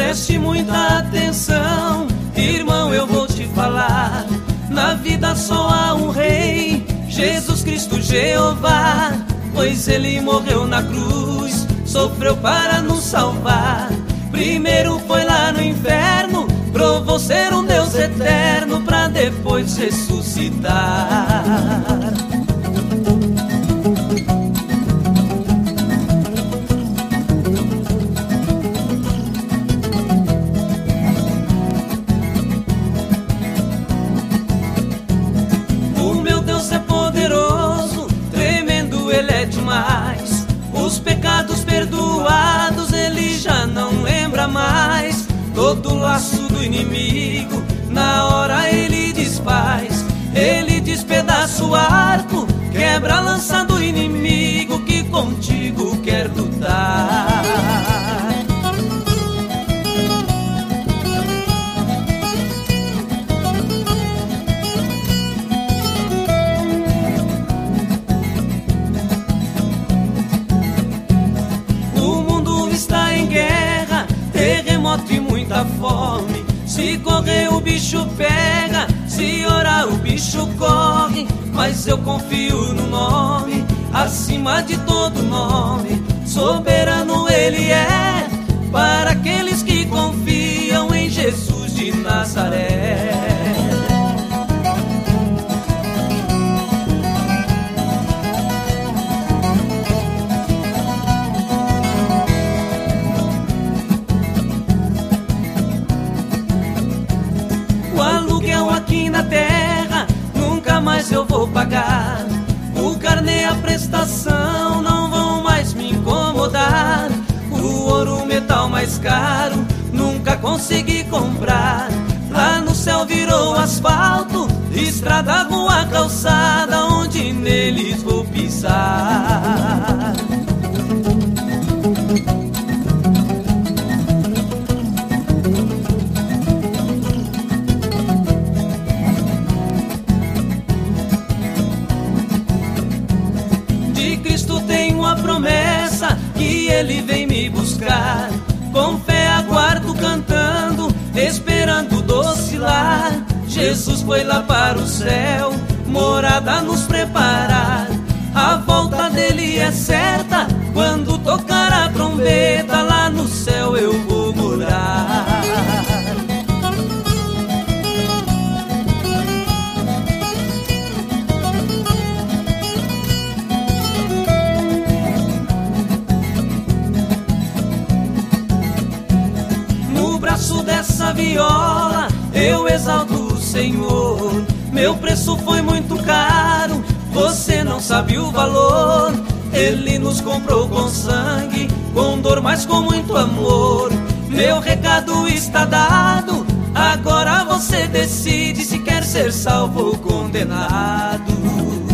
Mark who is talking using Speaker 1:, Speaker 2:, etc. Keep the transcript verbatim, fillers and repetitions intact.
Speaker 1: Preste muita atenção, irmão, eu vou te falar. Na vida só há um rei, Jesus Cristo Jeová. Pois ele morreu na cruz, sofreu para nos salvar. Primeiro foi lá no inferno, provou ser um Deus eterno, pra depois ressuscitar. O meu Deus é poderoso, tremendo, ele é demais. Os pecados perdoados ele já não lembra mais. Todo laço do inimigo na hora ele desfaz. Ele despedaça o arco, quebra a lança do inimigo que contigo quer lutar. Terremoto e muita fome, se correr o bicho pega, se orar o bicho corre. Mas eu confio no nome, acima de todo nome. Soberano ele é, para aqueles que confiam em Jesus de Nazaré. O aluguel aqui na terra nunca mais eu vou pagar. O carnê, a prestação não vão mais me incomodar. O ouro, o metal mais caro, nunca consegui comprar. Lá no céu virou asfalto, estrada, rua, calçada, onde neles vou pisar. Tenho a promessa que ele vem me buscar. Com fé aguardo cantando, esperando o doce lar. Jesus foi lá para o céu, morada nos preparar. A volta dele é certa, quando tocar a trombeta, lá no céu eu vou morar. Dessa viola eu exalto o Senhor. Meu preço foi muito caro, você não sabe o valor. Ele nos comprou com sangue, com dor, mas com muito amor. Meu recado está dado, agora você decide se quer ser salvo ou condenado.